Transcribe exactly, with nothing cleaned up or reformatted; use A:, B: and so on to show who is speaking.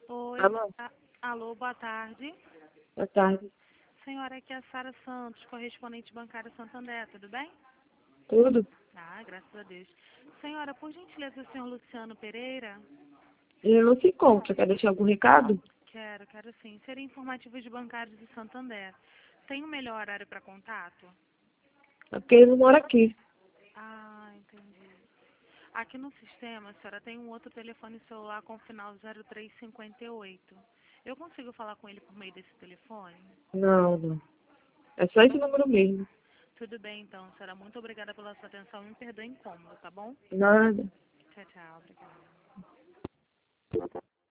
A: Oi,
B: Alô,
A: a- alô, boa tarde.
B: boa tarde.
A: Senhora, aqui é a Sara Santos, correspondente bancária Santander, tudo bem?
B: Tudo?
A: Ah, graças a Deus. Senhora, por gentileza, o senhor Luciano Pereira?
B: Ele não se encontra. Quer deixar algum recado?
A: Quero, quero sim. Seria informativo de bancários de Santander. Tem o melhor horário para contato?
B: É porque ele não mora aqui.
A: Ah, entendi. Aqui no sistema, a senhora tem um outro telefone celular com final zero três cinquenta e oito. Eu consigo falar com ele por meio desse telefone?
B: Não, não. É só esse número mesmo.
A: Tudo bem, então, senhora. Muito obrigada pela sua atenção. Me perdoe o incômodo, tá bom?
B: Nada.
A: Tchau, tchau. Obrigada.